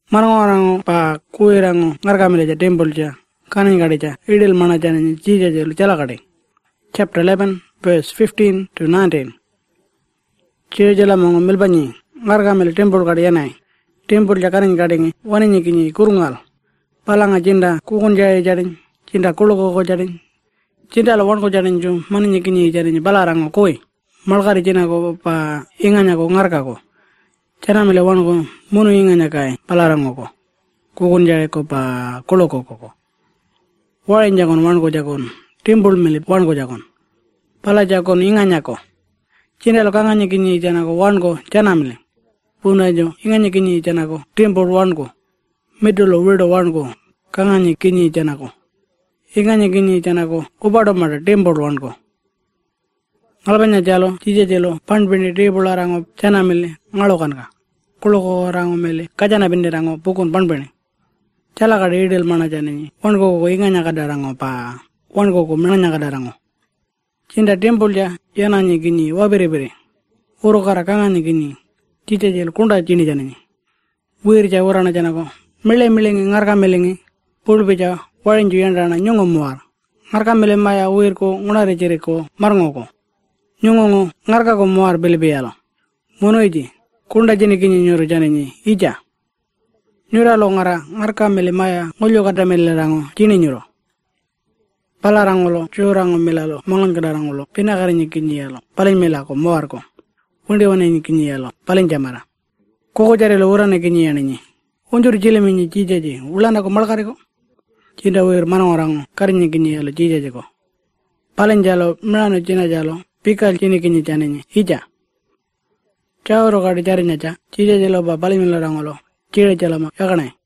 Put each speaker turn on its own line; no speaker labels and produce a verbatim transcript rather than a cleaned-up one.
Marang pa kuirang ngarkamile ja temple ja kanin gadi ja idil mana ja ni jija ja chala gadi. Chapter eleven verse fifteen to nineteen. Chejala mong milbani ngarkamile temple gadi yanai. Temple ja kanin gadi ngi wani ni kini kurungal. Palanga jinda kukun jaya jadin jinda kuloko ko jadin. Jinda la wan ko jadin ju mani ni kini jadin balarang koi. Malgari jina ko pa inganya ko ngarka ko. Chana mele wan ko munu inganya kai palarang ko. Kukun jaya ko pa kuloko ko. Warin jagon wan ko jagon. Timbul mele wan ko jagon. Pala jagon inganya ko. Jinda lo kanganya kini jana ko wan ko chana mele. Puna jo inganya kini jana ko timbul wan ko. Middle wido wan ko kanganya kini jana ko. Inganya kini jana ko ubado mada timbul wan ko. Ngalbanya jalo, jija jalo, pan bindi table rango chana mele ngalokan ka. Kuloko rango mele kajana bindi rango pukun pan bindi. Chala ka idil mana jani. Wan ko ko inganya kada rango pa. Wan ko ko menanya kada rango. Cinta temple ja yananya gini wabere bere. Uro kara kanganya gini. Jija jalo kunda jini jani. Wir ja urana jana ko. Mele mele ngarka mele ngi. Pulbe ja warin ju yandana nyongo muar. Ngarka mele maya wir ko ngunare jere ko marngo ko. Nyungongo ngarka ko muar belebe yalo. Mono iji kunda jini kini nyoro jani ni ija. Nyura lo ngara ngarka mele maya ngolyo kata mele rango jini nyoro. Pala rango lo cuyo rango mela lo mangan kada rango lo pinakari ni kini yalo paling mela ko muar ko. Unde wane ni kini yalo paling jamara. Koko jare lo urane kini yani ni. Unjur jilemi ni jijaji ulanda ko malakari ko. Cinta wir mana orang kari ni kini yalo jijaji ko. Paling jalo melano cina jalo. Pikal cini kini jani ni ija. Cawro kadi cari nyaca. Cija jalo ba paling mela rango lo. Cire jalo ma yakane.